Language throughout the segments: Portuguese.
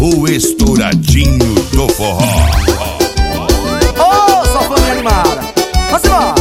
O estouradinho do forró. Ô, só família animada, vamos embora.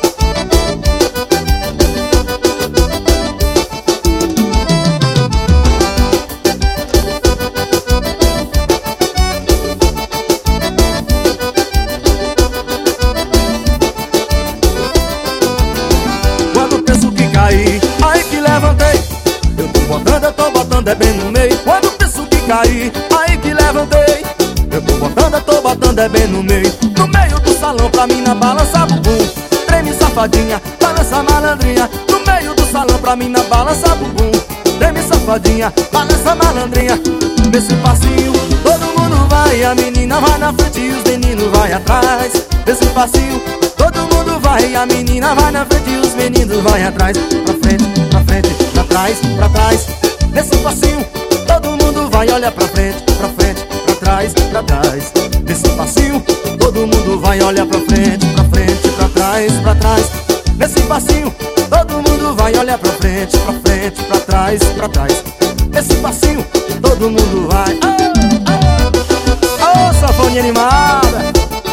Quando penso que caí, aí que levantei. Eu tô botando é bem no meio. Quando penso que caí, aí que levantei. Eu tô botando é bem no meio. No meio do salão pra mim na balança bumbum. Treme safadinha, balança malandrinha. No meio do salão pra mim na balança bumbum. Treme safadinha, balança malandrinha. Nesse passinho todo mundo vai. A menina vai na frente e os meninos vai atrás. Nesse passinho todo mundo vai. A menina vai na frente e os meninos vai atrás. Pra frente, pra trás, pra trás. Nesse passinho todo mundo vai. Olha pra frente, pra trás, pra trás. Nesse passinho todo mundo vai. Olha pra frente, pra trás, pra trás. Nesse passinho todo mundo vai. Olha pra frente, pra trás, pra trás. Nesse passinho todo mundo vai. Ô, sanfoninha animada.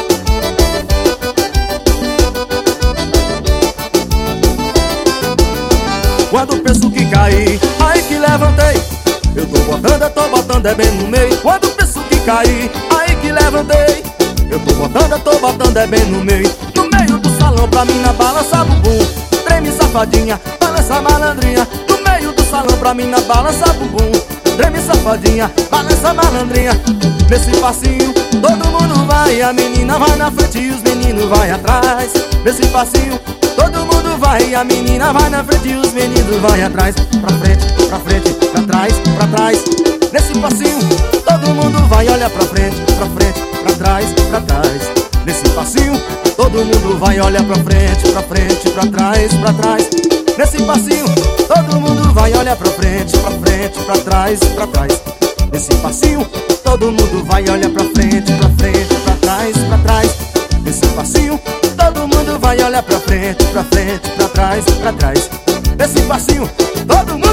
Quando penso que caí, aí que levantei. Eu tô botando é bem no meio. Quando penso que caí, aí que levantei. Eu tô botando é bem no meio. No meio do salão pra mim na balança bumbum. Treme safadinha, balança malandrinha. No meio do salão pra mim na balança bumbum. Treme safadinha, balança malandrinha. Nesse passinho todo mundo vai. A menina vai na frente e os meninos vai atrás. Nesse passinho todo mundo vai. A menina vai na frente e os meninos vai atrás. Pra frente, pra trás, pra trás. Nesse passinho todo mundo vai. Olha pra frente, pra trás, pra trás. Nesse passinho todo mundo vai. Olha pra frente, pra trás, pra trás. Nesse passinho todo mundo vai. Olha pra frente, pra trás, pra trás. Nesse passinho todo mundo vai. Olha pra frente, pra trás, pra trás. Nesse passinho todo mundo vai. Olha pra frente, pra trás, pra trás. Nesse passinho todo mundo